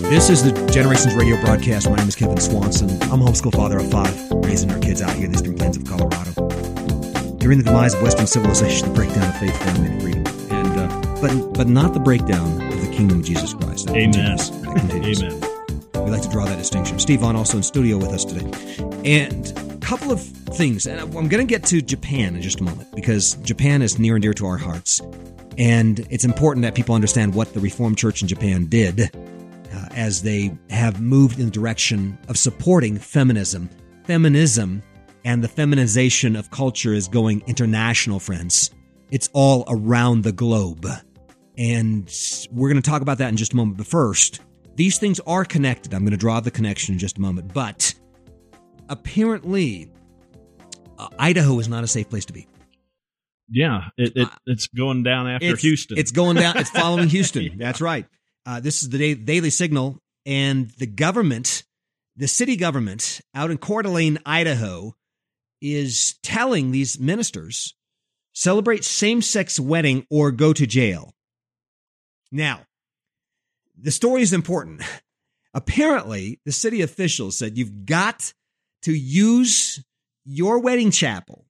This is the Generations Radio broadcast. My name is Kevin Swanson. I'm a homeschool father of 5, raising our kids out here in the eastern plains of Colorado. During the demise of Western civilization, the breakdown of faith, family, and freedom, but not the breakdown of the kingdom of Jesus Christ. That Amen. Continues. Amen. We like to draw that distinction. Steve Vaughn also in studio with us today. And a couple of things, and I'm going to get to Japan in just a moment, because Japan is near and dear to our hearts. And it's important that people understand what the Reformed Church in Japan did as they have moved in the direction of supporting feminism. Feminism and the feminization of culture is going international, friends. It's all around the globe. And we're going to talk about that in just a moment. But first, these things are connected. I'm going to draw the connection in just a moment. But apparently, Idaho is not a safe place to be. Yeah, it's going down after Houston. It's going down. It's following Houston. Yeah. That's right. This is the Daily Signal, and the city government out in Coeur d'Alene, Idaho, is telling these ministers, celebrate same-sex wedding or go to jail. Now, the story is important. Apparently, the city officials said you've got to use your wedding chapel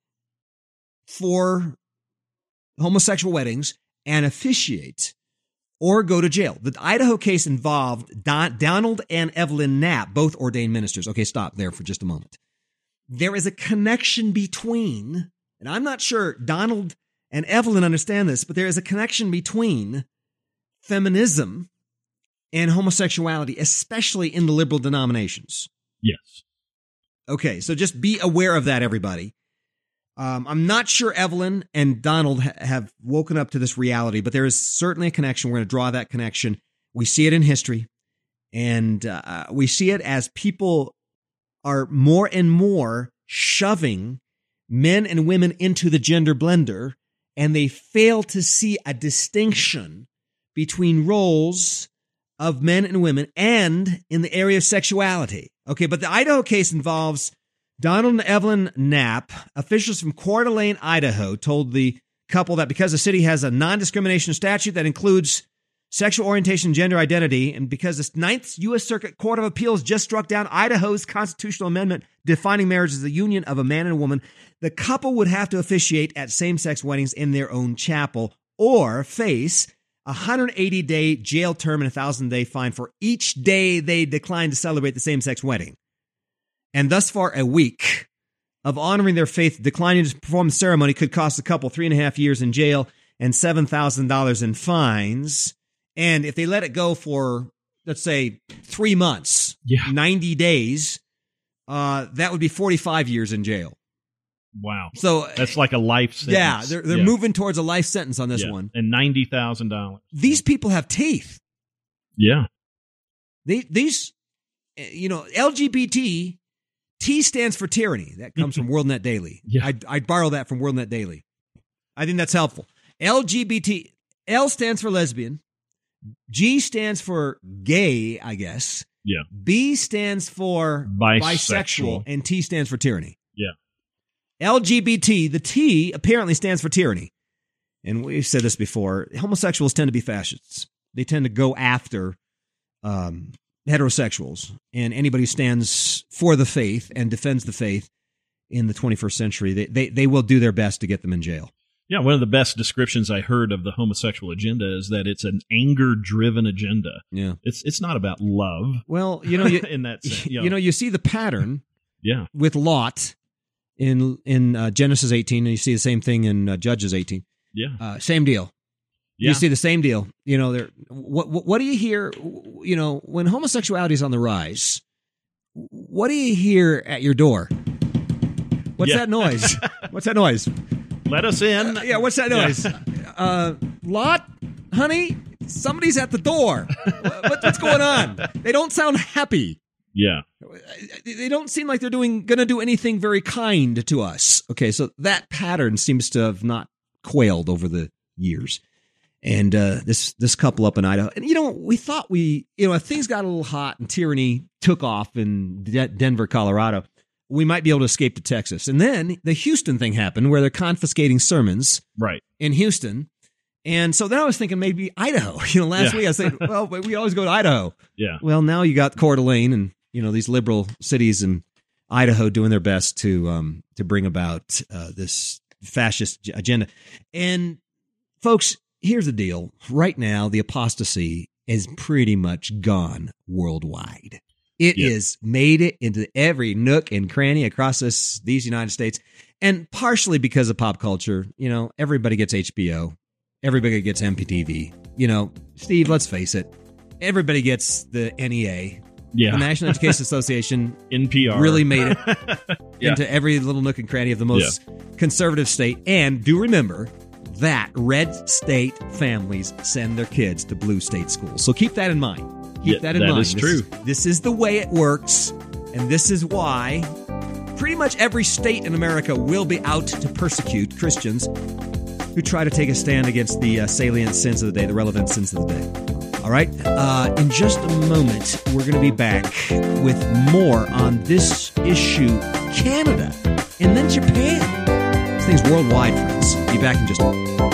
for homosexual weddings and officiate or go to jail. The Idaho case involved Donald and Evelyn Knapp, both ordained ministers. Okay, stop there for just a moment. There is a connection between, and I'm not sure Donald and Evelyn understand this, but there is a connection between feminism and homosexuality, especially in the liberal denominations. Yes. Okay, so just be aware of that, everybody. I'm not sure Evelyn and Donald have woken up to this reality, but there is certainly a connection. We're going to draw that connection. We see it in history, and we see it as people are more and more shoving men and women into the gender blender, and they fail to see a distinction between roles of men and women and in the area of sexuality. Okay, but the Idaho case involves Donald and Evelyn Knapp. Officials from Coeur d'Alene, Idaho, told the couple that because the city has a non-discrimination statute that includes sexual orientation and gender identity, and because the Ninth U.S. Circuit Court of Appeals just struck down Idaho's constitutional amendment defining marriage as the union of a man and a woman, the couple would have to officiate at same-sex weddings in their own chapel or face a 180-day jail term and a $1,000 fine for each day they decline to celebrate the same-sex wedding. And thus far, a week of honoring their faith, declining to perform the ceremony could cost the couple 3.5 years in jail and $7,000 in fines. And if they let it go for, let's say, 3 months, 90 days, that would be 45 years in jail. Wow. So that's like a life sentence. Yeah, they're moving towards a life sentence on this one. And $90,000. These people have teeth. Yeah. These, LGBT, T stands for tyranny. That comes from WorldNet Daily. Yeah. I'd borrow that from WorldNet Daily. I think that's helpful. LGBT, L stands for lesbian. G stands for gay, I guess. Yeah. B stands for bisexual. And T stands for tyranny. Yeah. LGBT, the T apparently stands for tyranny. And we've said this before. Homosexuals tend to be fascists. They tend to go after heterosexuals and anybody who stands for the faith and defends the faith in the 21st century. They will do their best to get them in jail. Yeah, one of the best descriptions I heard of the homosexual agenda is that it's an anger-driven agenda. Yeah, it's not about love. Well, in that sense, you see the pattern. Yeah. With Lot in Genesis 18, and you see the same thing in Judges 18. Yeah, same deal. Yeah. You see the same deal. What do you hear? When homosexuality is on the rise, what do you hear at your door? What's that noise? What's that noise? Let us in. What's that noise? Lot, honey, somebody's at the door. What's going on? They don't sound happy. Yeah. They don't seem like they're going to do anything very kind to us. Okay, so that pattern seems to have not quailed over the years. And this couple up in Idaho, and we thought if things got a little hot and tyranny took off in Denver, Colorado, we might be able to escape to Texas. And then the Houston thing happened, where they're confiscating sermons right in Houston, And so then I was thinking maybe Idaho. Last week I said, well, but we always go to Idaho. Yeah. Well, now you got Coeur d'Alene and, these liberal cities in Idaho doing their best to bring about this fascist agenda. And folks, here's the deal. Right now, the apostasy is pretty much gone worldwide. It is made it into every nook and cranny across these United States. And partially because of pop culture, everybody gets HBO. Everybody gets MPTV. Steve, let's face it. Everybody gets the NEA. Yeah. The National Education Association NPR really made it into every little nook and cranny of the most conservative state. And do remember that red state families send their kids to blue state schools. So keep that in mind. Keep that in mind. That is true. This is the way it works. And this is why pretty much every state in America will be out to persecute Christians who try to take a stand against the salient sins of the day, the relevant sins of the day. All right. In just a moment, we're going to be back with more on this issue, Canada, and then Japan. This thing's worldwide, friends. Be back in just a moment.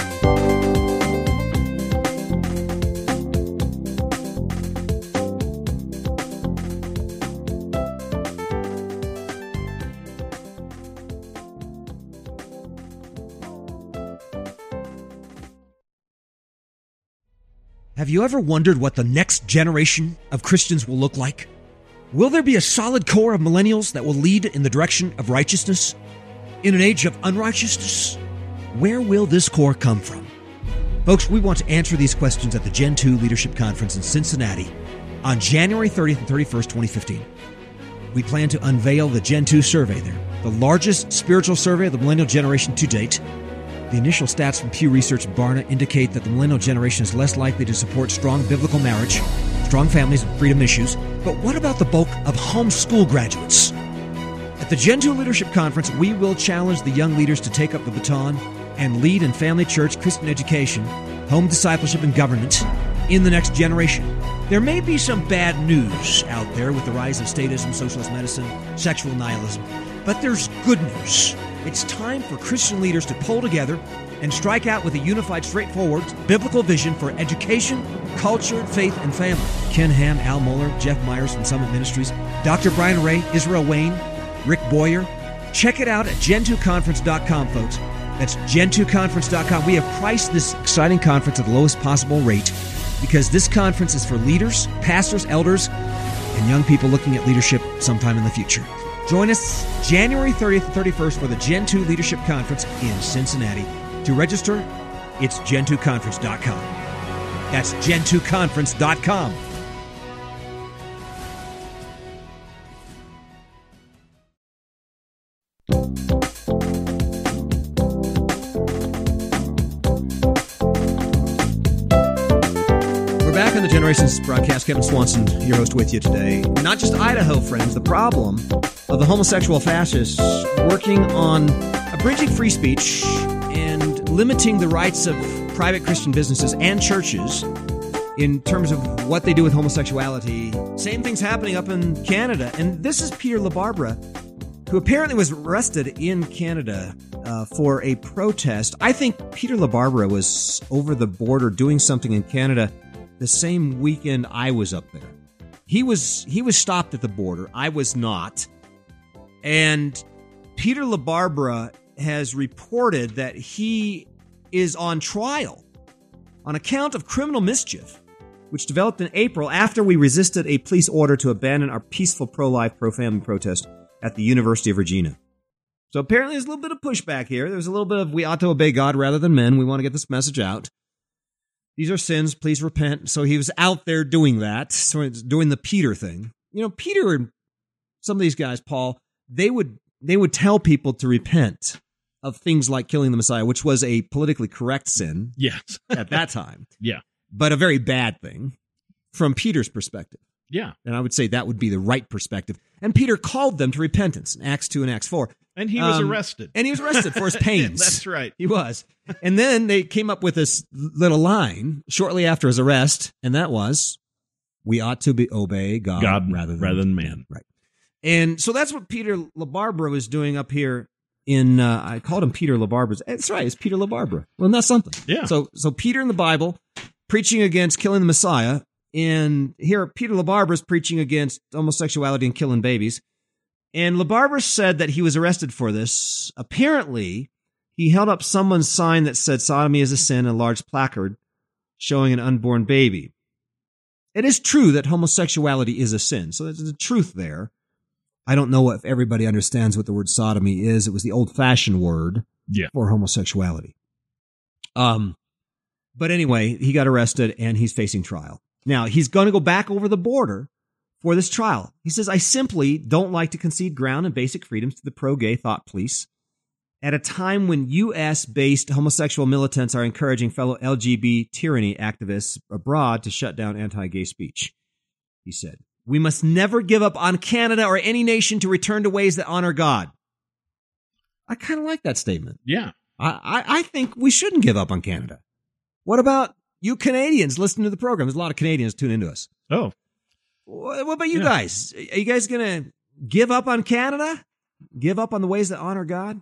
Have you ever wondered what the next generation of Christians will look like? Will there be a solid core of millennials that will lead in the direction of righteousness? In an age of unrighteousness? Where will this core come from? Folks, we want to answer these questions at the Gen 2 Leadership Conference in Cincinnati on January 30th and 31st, 2015. We plan to unveil the Gen 2 survey there, the largest spiritual survey of the millennial generation to date. The initial stats from Pew Research and Barna indicate that the millennial generation is less likely to support strong biblical marriage, strong families, and freedom issues. But what about the bulk of homeschool graduates? At the Gen 2 Leadership Conference, we will challenge the young leaders to take up the baton and lead in family, church, Christian education, home discipleship, and government in the next generation. There may be some bad news out there with the rise of statism, socialist medicine, sexual nihilism, but there's good news. It's time for Christian leaders to pull together and strike out with a unified, straightforward, biblical vision for education, culture, faith, and family. Ken Ham, Al Mohler, Jeff Myers from Summit Ministries, Dr. Brian Ray, Israel Wayne, Rick Boyer. Check it out at gen2conference.com, folks. That's gen2conference.com. We have priced this exciting conference at the lowest possible rate because this conference is for leaders, pastors, elders, and young people looking at leadership sometime in the future. Join us January 30th and 31st for the Gen 2 Leadership Conference in Cincinnati. To register, it's gen2conference.com. That's gen2conference.com. Back on the Generations broadcast, Kevin Swanson, your host with you today. Not just Idaho, friends, the problem of the homosexual fascists working on abridging free speech and limiting the rights of private Christian businesses and churches in terms of what they do with homosexuality. Same thing's happening up in Canada. And this is Peter LaBarbera, who apparently was arrested in Canada for a protest. I think Peter LaBarbera was over the border doing something in Canada the same weekend I was up there. He was stopped at the border. I was not. And Peter LaBarbera has reported that he is on trial on account of criminal mischief, which developed in April after we resisted a police order to abandon our peaceful pro-life, pro-family protest at the University of Regina. So apparently there's a little bit of pushback here. There's a little bit of we ought to obey God rather than men. We want to get this message out. These are sins, please repent. So he was out there doing that, so it's doing the Peter thing. Peter and some of these guys, Paul, they would tell people to repent of things like killing the Messiah, which was a politically correct sin at that time. Yeah. But a very bad thing from Peter's perspective. Yeah. And I would say that would be the right perspective. And Peter called them to repentance in Acts 2 and Acts 4. And he was arrested. And he was arrested for his pains. That's right. He was. And then they came up with this little line shortly after his arrest, and that was, we ought to obey God rather than man. Right. And so that's what Peter LaBarbera was doing up here I called him Peter LaBarbera. That's right, it's Peter LaBarbera. Well, that's something. Yeah. So Peter in the Bible preaching against killing the Messiah, and here Peter LaBarbera is preaching against homosexuality and killing babies. And LaBarbera said that he was arrested for this. Apparently, he held up someone's sign that said sodomy is a sin, a large placard showing an unborn baby. It is true that homosexuality is a sin, so there's a truth there. I don't know if everybody understands what the word sodomy is. It was the old-fashioned word for homosexuality. But anyway, he got arrested and he's facing trial. Now, he's going to go back over the border for this trial. He says, I simply don't like to concede ground and basic freedoms to the pro-gay thought police at a time when U.S.-based homosexual militants are encouraging fellow LGBT tyranny activists abroad to shut down anti-gay speech. He said, we must never give up on Canada or any nation to return to ways that honor God. I kind of like that statement. Yeah. I think we shouldn't give up on Canada. What about you Canadians listening to the program? There's a lot of Canadians tuning into us. Oh. What about you guys? Are you guys going to give up on Canada? Give up on the ways that honor God?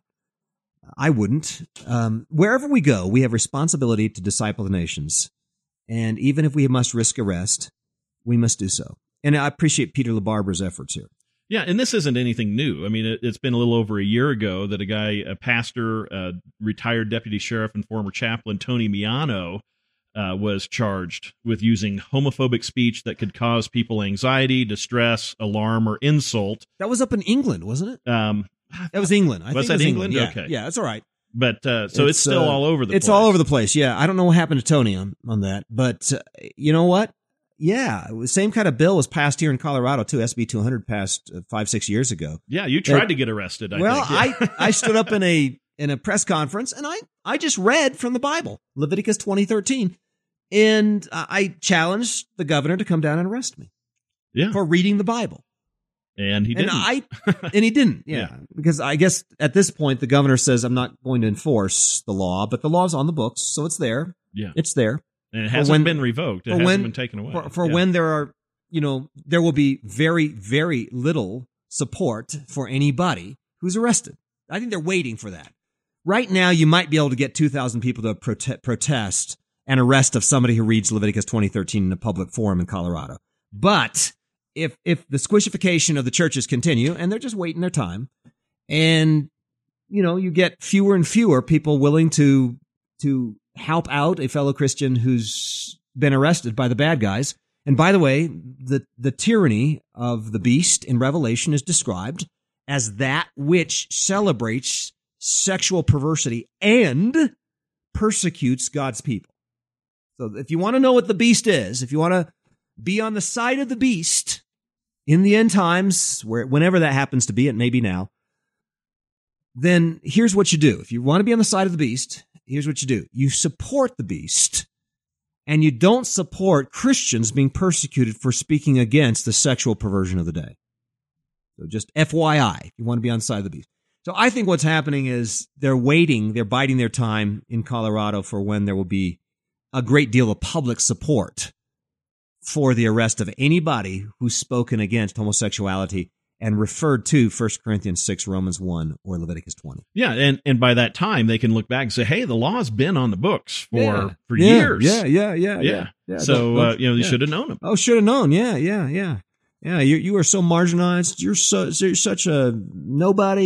I wouldn't. Wherever we go, we have responsibility to disciple the nations. And even if we must risk arrest, we must do so. And I appreciate Peter LaBarbera's efforts here. Yeah, and this isn't anything new. I mean, it's been a little over a year ago that a pastor, retired deputy sheriff and former chaplain, Tony Miano, was charged with using homophobic speech that could cause people anxiety, distress, alarm, or insult. That was up in England, wasn't it? That was England. Was that England? Yeah. Okay. Yeah, that's all right. But so it's still all over the place. It's all over the place, yeah. I don't know what happened to Tony on that. But you know what? Yeah, the same kind of bill was passed here in Colorado, too. SB 200 passed 5-6 years ago. Yeah, you tried to get arrested, I think. Yeah. I stood up in a press conference, and I just read from the Bible, Leviticus 20:13, and I challenged the governor to come down and arrest me for reading the Bible. And he didn't. And he didn't, yeah. Because I guess at this point, the governor says, I'm not going to enforce the law, but the law's on the books, so it's there. Yeah. It's there. And it hasn't been revoked. It hasn't been taken away. For when there are, there will be very, very little support for anybody who's arrested. I think they're waiting for that. Right now, you might be able to get 2,000 people to protest an arrest of somebody who reads Leviticus 20:13 in a public forum in Colorado. But if the squishification of the churches continue, and they're just waiting their time, and, you get fewer and fewer people willing to help out a fellow Christian who's been arrested by the bad guys. And by the way, the tyranny of the beast in Revelation is described as that which celebrates sexual perversity and persecutes God's people. So if you want to know what the beast is, if you want to be on the side of the beast in the end times, whenever that happens to be, it may be now, then here's what you do. If you want to be on the side of the beast, here's what you do. You support the beast, and you don't support Christians being persecuted for speaking against the sexual perversion of the day. So just FYI, if you want to be on the side of the beast. So I think what's happening is they're waiting, they're biding their time in Colorado for when there will be a great deal of public support for the arrest of anybody who's spoken against homosexuality and referred to 1 Corinthians 6, Romans 1, or Leviticus 20. Yeah, and by that time, they can look back and say, hey, the law's been on the books for years. Yeah. So, you should have known them. Oh, should have known. Yeah. Yeah, you are so marginalized. You're such a nobody.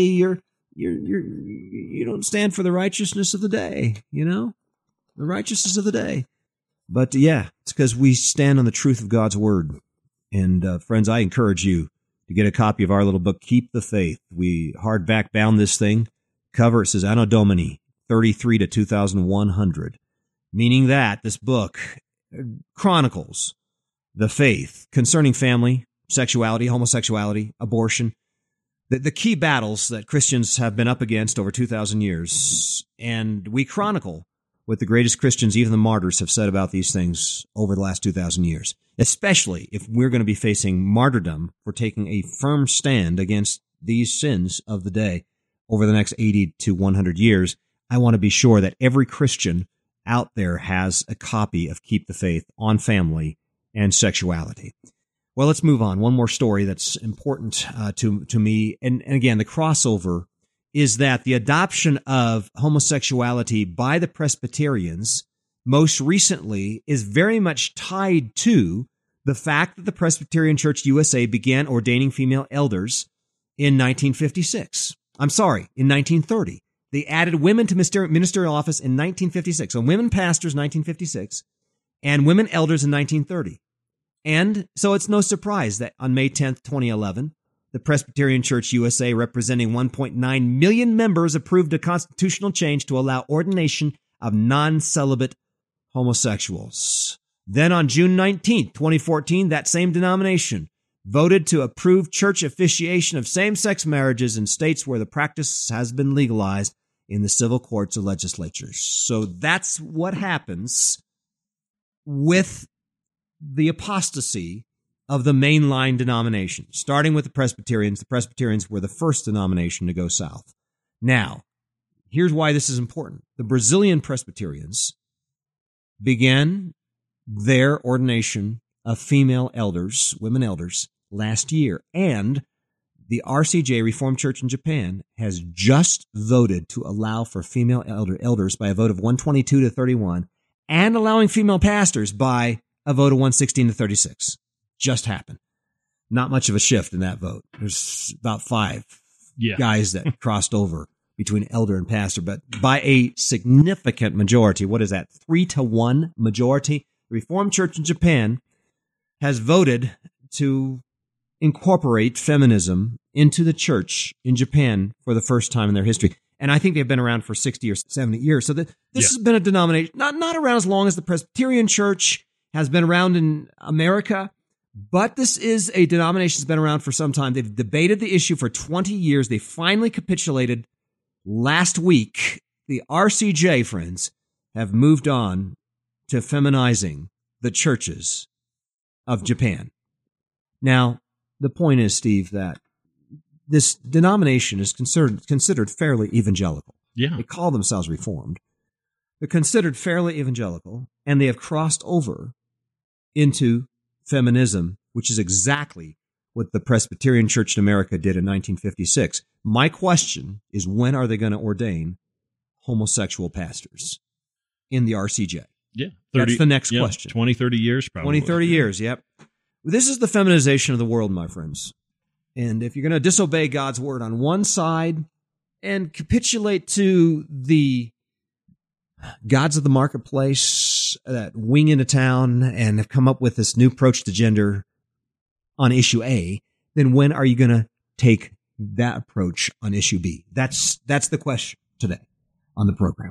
You don't stand for the righteousness of the day, the righteousness of the day. But yeah, it's because we stand on the truth of God's word. And friends, I encourage you to get a copy of our little book, Keep the Faith. We hardback bound this thing. Cover, it says Anno Domini 33 to 2100, meaning that this book chronicles the faith concerning family, sexuality, homosexuality, abortion, the key battles that Christians have been up against over 2,000 years. And we chronicle what the greatest Christians, even the martyrs, have said about these things over the last 2,000 years, especially if we're going to be facing martyrdom for taking a firm stand against these sins of the day over the next 80 to 100 years. I want to be sure that every Christian out there has a copy of Keep the Faith on family and sexuality. Well, let's move on. One more story that's important to me. And again, the crossover is that the adoption of homosexuality by the Presbyterians most recently is very much tied to the fact that the Presbyterian Church USA began ordaining female elders in 1956. I'm sorry, in 1930. They added women to ministerial office in 1956. So women pastors 1956 and women elders in 1930. And so it's no surprise that on May 10th, 2011, the Presbyterian Church USA, representing 1.9 million members, approved a constitutional change to allow ordination of non-celibate homosexuals. Then on June 19th, 2014, that same denomination voted to approve church officiation of same-sex marriages in states where the practice has been legalized in the civil courts or legislatures. So that's what happens with the apostasy of the mainline denomination. Starting with the Presbyterians were the first denomination to go south. Now, here's why this is important. The Brazilian Presbyterians began their ordination of female elders, women elders, last year, and the RCJ, Reformed Church in Japan, has just voted to allow for female elders by a vote of 122 to 31, and allowing female pastors by a vote of 116 to 36. Just happened. Not much of a shift in that vote. There's about five guys that crossed over between elder and pastor, but by a significant majority. What is that? 3-1 majority. The Reformed Church in Japan has voted to incorporate feminism into the church in Japan for the first time in their history. And I think they've been around for 60 or 70 years. So this has been a denomination, not around as long as the Presbyterian Church has been around in America, but this is a denomination that's been around for some time. They've debated the issue for 20 years. They finally capitulated last week. The RCJ, friends, have moved on to feminizing the churches of Japan. Now, the point is, Steve, that this denomination is considered fairly evangelical. Yeah. They call themselves Reformed. They're considered fairly evangelical, and they have crossed over into feminism, which is exactly what the Presbyterian Church in America did in 1956. My question is, when are they going to ordain homosexual pastors in the RCJ? Yeah. That's the next question. 20, 30 years probably. 20, 30 years, yep. This is the feminization of the world, my friends. And if you're going to disobey God's word on one side and capitulate to the gods of the marketplace that wing into town and have come up with this new approach to gender on issue A, then when are you going to take that approach on issue B? That's the question today on the program.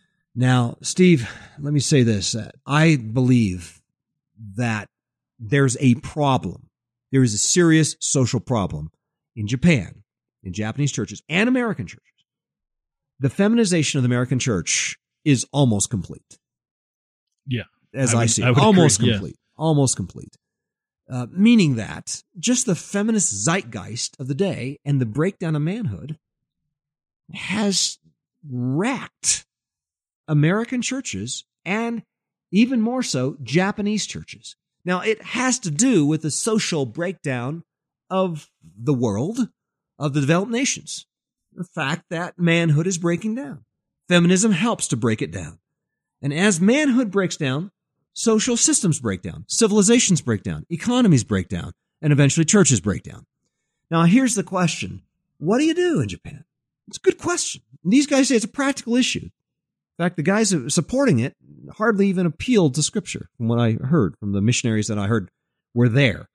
Now, Steve, let me say this. I believe that there's a problem. There is a serious social problem in Japan, in Japanese churches and American churches. The feminization of the American church is almost complete. Yeah. As I see it. Almost complete. Yeah. Almost complete. Meaning that just the feminist zeitgeist of the day and the breakdown of manhood has wrecked American churches and even more so Japanese churches. Now, it has to do with the social breakdown of the world, of the developed nations. The fact that manhood is breaking down. Feminism helps to break it down. And as manhood breaks down, social systems break down, civilizations break down, economies break down, and eventually churches break down. Now, here's the question. What do you do in Japan? It's a good question. And these guys say it's a practical issue. In fact, the guys supporting it hardly even appealed to Scripture, from what I heard from the missionaries that I heard were there.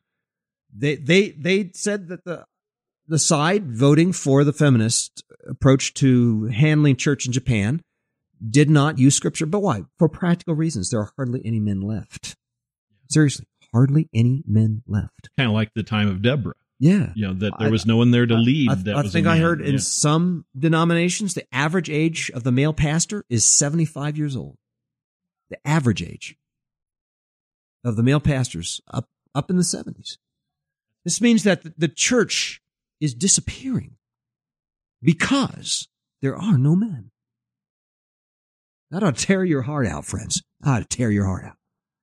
They said that the side voting for the feminist approach to handling church in Japan did not use Scripture. But why? For practical reasons. There are hardly any men left. Seriously, hardly any men left. Kind of like the time of Deborah. Yeah. You know, that there was no one there to lead. I think I heard in some denominations, the average age of the male pastor is 75 years old. The average age of the male pastors up in the 70s. This means that the church is disappearing because there are no men. That ought to tear your heart out, friends. That ought to tear your heart out.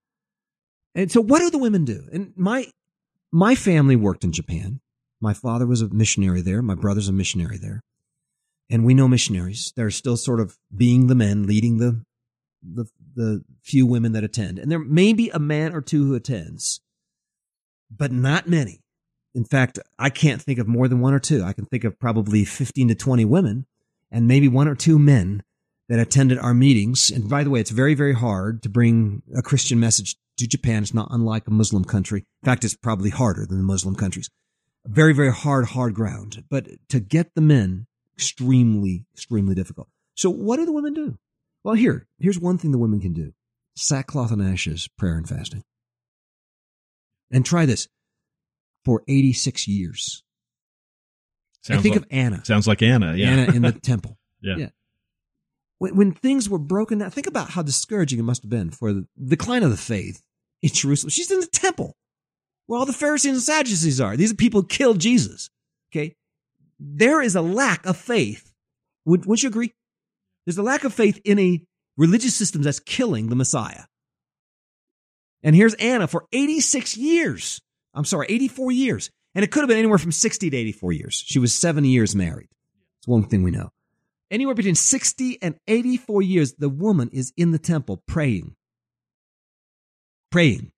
And so what do the women do? And my family worked in Japan. My father was a missionary there. My brother's a missionary there. And we know missionaries. They're still sort of being the men, leading the few women that attend. And there may be a man or two who attends, but not many. In fact, I can't think of more than one or two. I can think of probably 15 to 20 women and maybe one or two men that attended our meetings. And by the way, it's very, very hard to bring a Christian message to Japan. It's not unlike a Muslim country. In fact, it's probably harder than the Muslim countries. Very, very hard ground. But to get the men, extremely, extremely difficult. So what do the women do? Well, here's one thing the women can do. Sackcloth and ashes, prayer and fasting. And try this for 86 years. Sounds I think like, of Anna. Sounds like Anna, yeah. Anna in the temple. Yeah. When things were broken down, think about how discouraging it must have been for the decline of the faith in Jerusalem. She's in the temple where all the Pharisees and Sadducees are. These are people who killed Jesus. Okay? There is a lack of faith. Would you agree? There's a lack of faith in a religious system that's killing the Messiah. And here's Anna for 84 years. And it could have been anywhere from 60 to 84 years. She was 70 years married. It's one thing we know. Anywhere between 60 and 84 years, the woman is in the temple praying. Praying.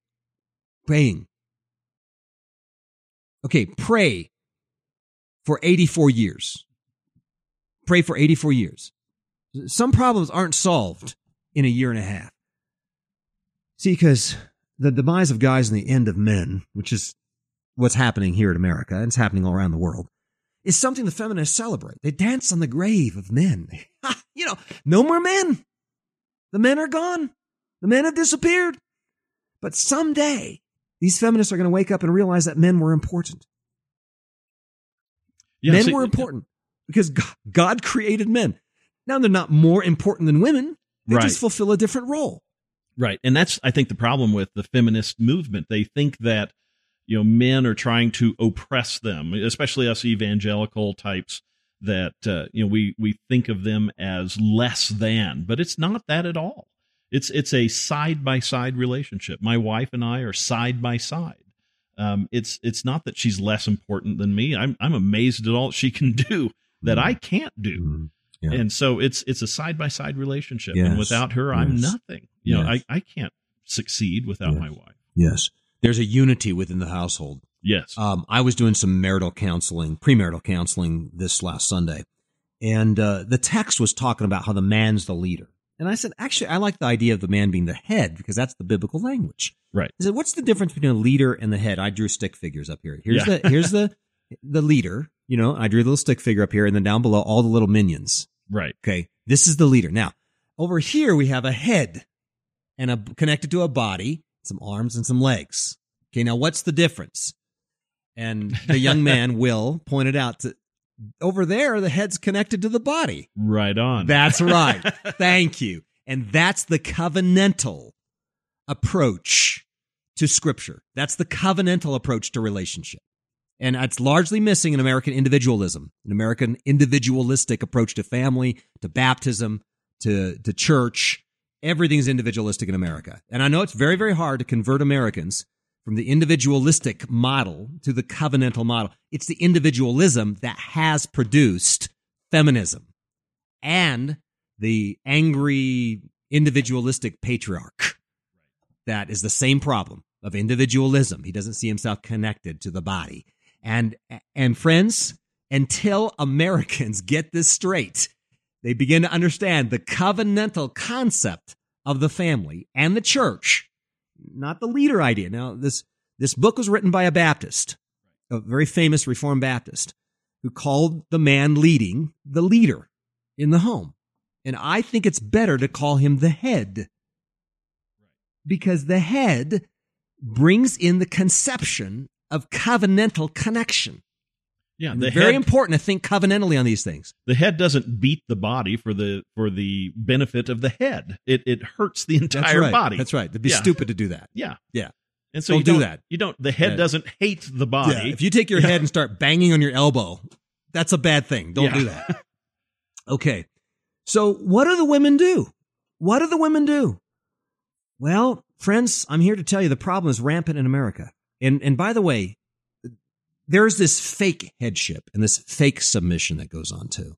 Okay, pray for 84 years. Pray for 84 years. Some problems aren't solved in a year and a half. See, because the demise of guys and the end of men, which is what's happening here in America, and it's happening all around the world, is something the feminists celebrate. They dance on the grave of men. No more men. The men are gone. The men have disappeared. But someday, these feminists are going to wake up and realize that men were important. Men were important because God created men. Now, they're not more important than women. They just fulfill a different role. Right. And that's, I think, the problem with the feminist movement. They think that men are trying to oppress them, especially us evangelical types, that, we think of them as less than, but it's not that at all. It's a side-by-side relationship. My wife and I are side by side. It's not that she's less important than me. I'm amazed at all she can do that I can't do. Mm-hmm. Yeah. And so it's a side-by-side relationship. Yes. And without her, I'm nothing. I can't succeed without my wife. Yes. There's a unity within the household. Yes. I was doing some premarital counseling this last Sunday, and the text was talking about how the man's the leader. And I said, actually, I like the idea of the man being the head because that's the biblical language. Right. I said, what's the difference between a leader and the head? I drew stick figures up here. Here's the leader. I drew a little stick figure up here, and then down below, all the little minions. Right. Okay. This is the leader. Now, over here, we have a head and connected to a body, some arms and some legs. Okay. Now, what's the difference? And the young man, Will, pointed out that over there, the head's connected to the body. Right on. That's right. Thank you. And that's the covenantal approach to Scripture. That's the covenantal approach to relationship. And it's largely missing in American individualism, an American individualistic approach to family, to baptism, to church. Everything's individualistic in America. And I know it's very, very hard to convert Americans from the individualistic model to the covenantal model. It's the individualism that has produced feminism and the angry individualistic patriarch. That is the same problem of individualism. He doesn't see himself connected to the body. And friends, until Americans get this straight, they begin to understand the covenantal concept of the family and the church, not the leader idea. Now, this book was written by a Baptist, a very famous Reformed Baptist, who called the man leading the leader in the home. And I think it's better to call him the head, because the head brings in the conception of covenantal connection. Yeah, very important to think covenantally on these things. The head doesn't beat the body for the benefit of the head. It hurts the entire body. That's right. It'd be stupid to do that. Yeah. Yeah. And so don't do that. You don't. The head doesn't hate the body. Yeah. If you take your head and start banging on your elbow, that's a bad thing. Don't do that. Okay. So what do the women do? What do the women do? Well, friends, I'm here to tell you the problem is rampant in America. And by the way, there's this fake headship and this fake submission that goes on too.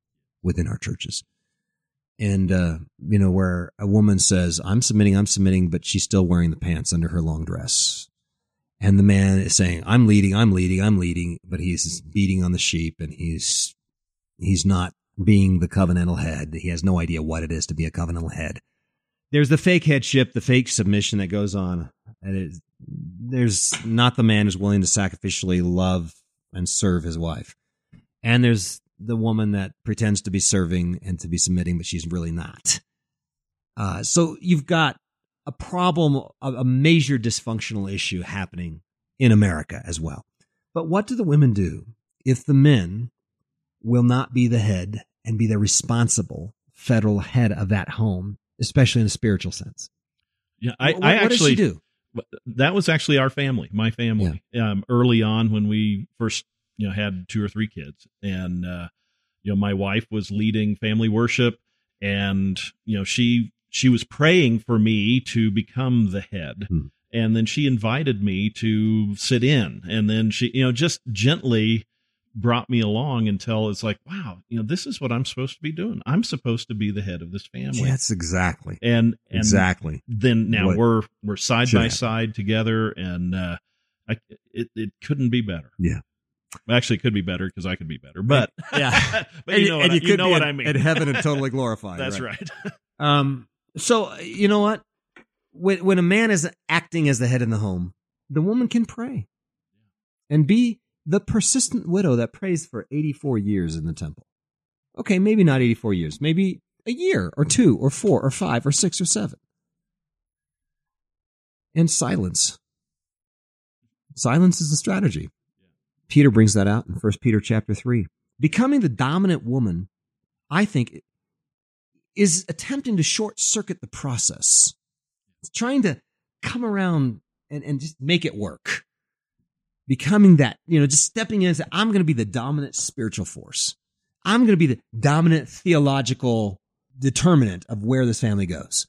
within our churches. And, where a woman says, I'm submitting, but she's still wearing the pants under her long dress. And the man is saying, I'm leading, but he's beating on the sheep, and he's not being the covenantal head. He has no idea what it is to be a covenantal head. There's the fake headship, the fake submission that goes on. And there's not the man who's willing to sacrificially love and serve his wife. And there's the woman that pretends to be serving and to be submitting, but she's really not. So you've got a problem, a major dysfunctional issue happening in America as well. But what do the women do if the men will not be the head and be the responsible federal head of that home, especially in a spiritual sense? Yeah, what actually does she do? That was actually our family, my family, early on when we first had 2 or 3 kids, and my wife was leading family worship, and she was praying for me to become the head. And then she invited me to sit in, and then she just gently brought me along until it's like, wow, this is what I'm supposed to be doing. I'm supposed to be the head of this family. That's exactly. And exactly. Then now we're side by side together, and it couldn't be better. Yeah. Actually, it could be better because I could be better, but yeah. but you know what I mean. In heaven and totally glorified. That's right. So you know what? When a man is acting as the head in the home, the woman can pray and be the persistent widow that prays for 84 years in the temple. Okay, maybe not 84 years, maybe a year or 2 or 4 or 5 or 6 or 7. And silence. Silence is the strategy. Peter brings that out in 1 Peter chapter 3. Becoming the dominant woman, I think, is attempting to short-circuit the process. It's trying to come around and just make it work. Becoming that, just stepping in and saying, I'm going to be the dominant spiritual force. I'm going to be the dominant theological determinant of where this family goes.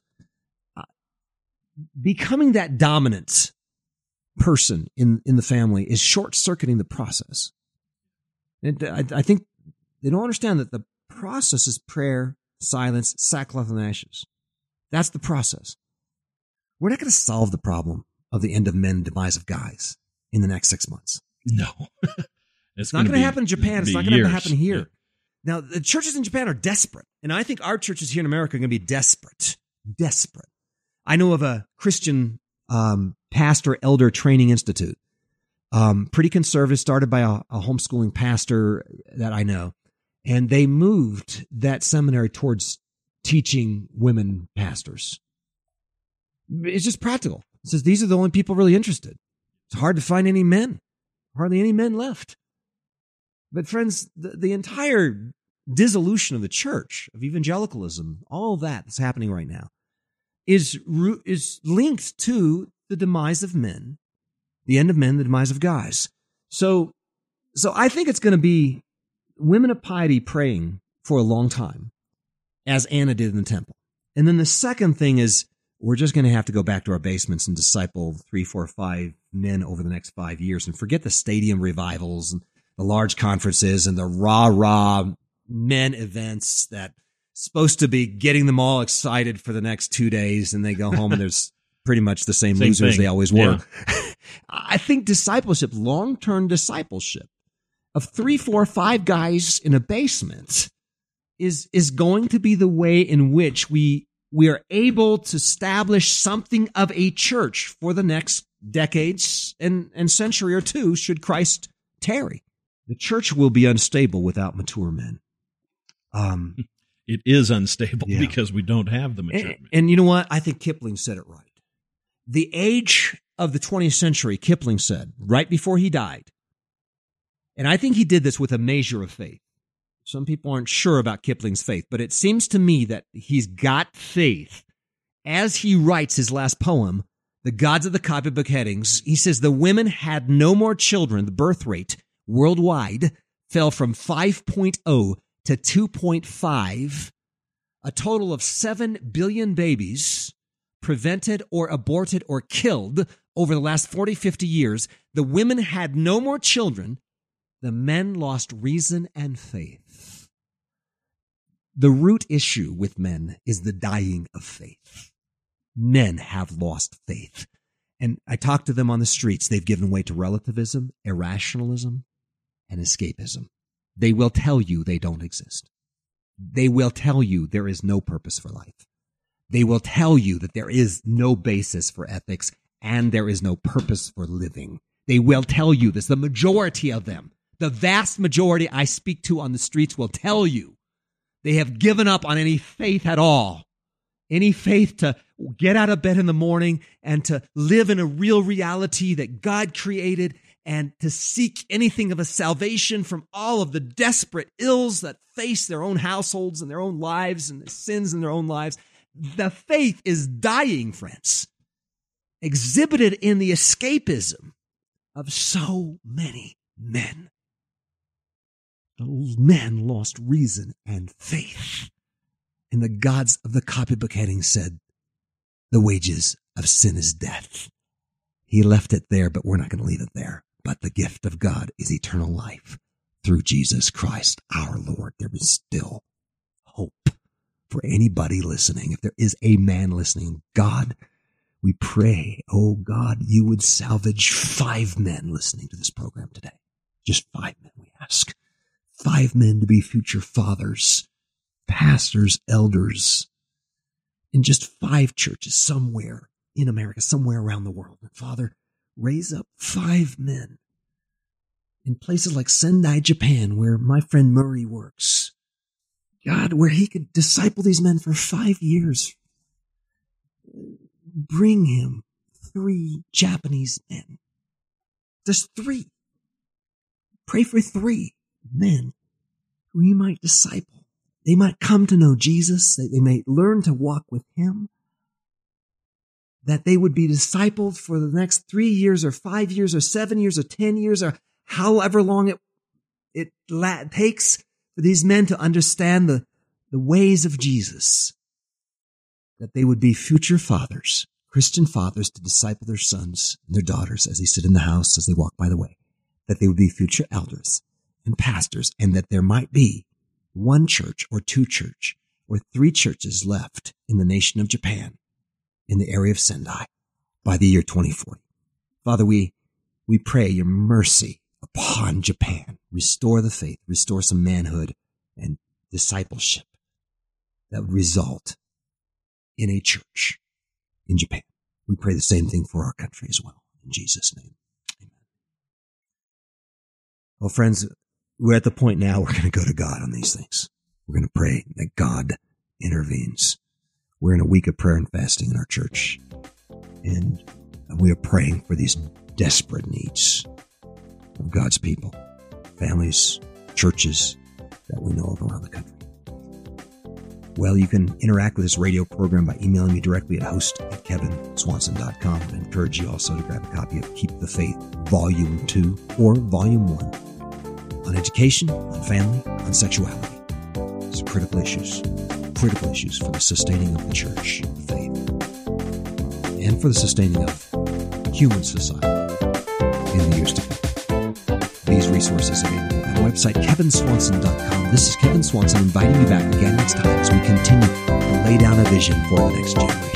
Becoming that dominant person in the family is short-circuiting the process. And I think they don't understand that the process is prayer, silence, sackcloth, and ashes. That's the process. We're not going to solve the problem of the end of men, demise of guys in the next 6 months. No. It's not going to happen in Japan. It's not going to happen here. Yeah. Now, the churches in Japan are desperate. And I think our churches here in America are going to be desperate. Desperate. I know of a Christian pastor elder training institute, pretty conservative, started by a homeschooling pastor that I know. And they moved that seminary towards teaching women pastors. It's just practical. It says these are the only people really interested. It's hard to find any men. Hardly any men left. But friends, the entire dissolution of the church, of evangelicalism, all that's happening right now, is linked to the demise of men, the end of men, the demise of guys. So I think it's going to be women of piety praying for a long time, as Anna did in the temple. And then the second thing is we're just going to have to go back to our basements and disciple 3, 4, 5 men over the next 5 years and forget the stadium revivals and the large conferences and the rah-rah men events that supposed to be getting them all excited for the next 2 days, and they go home and there's pretty much the same losers thing. they always were. Yeah. I think discipleship, long-term discipleship of 3, 4, 5 guys in a basement is going to be the way in which we are able to establish something of a church for the next decades and century or two should Christ tarry. The church will be unstable without mature men. It is unstable because we don't have the mature men. And you know what? I think Kipling said it right. The age of the 20th century, Kipling said, right before he died, and I think he did this with a measure of faith. Some people aren't sure about Kipling's faith, but it seems to me that he's got faith. As he writes his last poem, The Gods of the Copybook Headings, he says the women had no more children. The birth rate worldwide fell from 5.0 to 2.5, a total of 7 billion babies prevented or aborted or killed over the last 40, 50 years. The women had no more children. The men lost reason and faith. The root issue with men is the dying of faith. Men have lost faith. And I talk to them on the streets. They've given way to relativism, irrationalism, and escapism. They will tell you they don't exist. They will tell you there is no purpose for life. They will tell you that there is no basis for ethics and there is no purpose for living. They will tell you this. The majority of them, the vast majority I speak to on the streets will tell you they have given up on any faith at all. Any faith to get out of bed in the morning and to live in a real reality that God created and to seek anything of a salvation from all of the desperate ills that face their own households and their own lives and the sins in their own lives. The faith is dying, friends, exhibited in the escapism of so many men. The men lost reason and faith. And the gods of the copybook heading said, the wages of sin is death. He left it there, but we're not going to leave it there. But the gift of God is eternal life through Jesus Christ, our Lord. There is still hope for anybody listening. If there is a man listening, God, we pray, oh God, you would salvage 5 men listening to this program today. Just 5 men, we ask. 5 men to be future fathers, pastors, elders, in just 5 churches somewhere in America, somewhere around the world. And Father, raise up 5 men in places like Sendai, Japan, where my friend Murray works. God, where he could disciple these men for 5 years. Bring him 3 Japanese men. Just 3. Pray for 3 men who he might disciple. They might come to know Jesus. They might learn to walk with him. That they would be discipled for the next 3 years or 5 years or 7 years or 10 years or however long it takes for these men to understand the ways of Jesus. That they would be future fathers, Christian fathers, to disciple their sons and their daughters as they sit in the house, as they walk by the way. That they would be future elders and pastors, and that there might be 1 church or 2 church or 3 churches left in the nation of Japan, in the area of Sendai, by the year 2040. Father, we pray your mercy upon Japan. Restore the faith, restore some manhood and discipleship that would result in a church in Japan. We pray the same thing for our country as well. In Jesus' name, amen. Well, friends, we're at the point now we're going to go to God on these things. We're going to pray that God intervenes. We're in a week of prayer and fasting in our church, and we are praying for these desperate needs of God's people, families, churches that we know of around the country. Well, you can interact with this radio program by emailing me directly at host@kevinswanson.com. I encourage you also to grab a copy of Keep the Faith, Volume 2 or Volume 1, on education, on family, on sexuality. These are critical issues for the sustaining of the church, the faith, and for the sustaining of human society in the years to come. These resources are available at our website, kevinswanson.com. This is Kevin Swanson inviting you back again next time as we continue to lay down a vision for the next generation.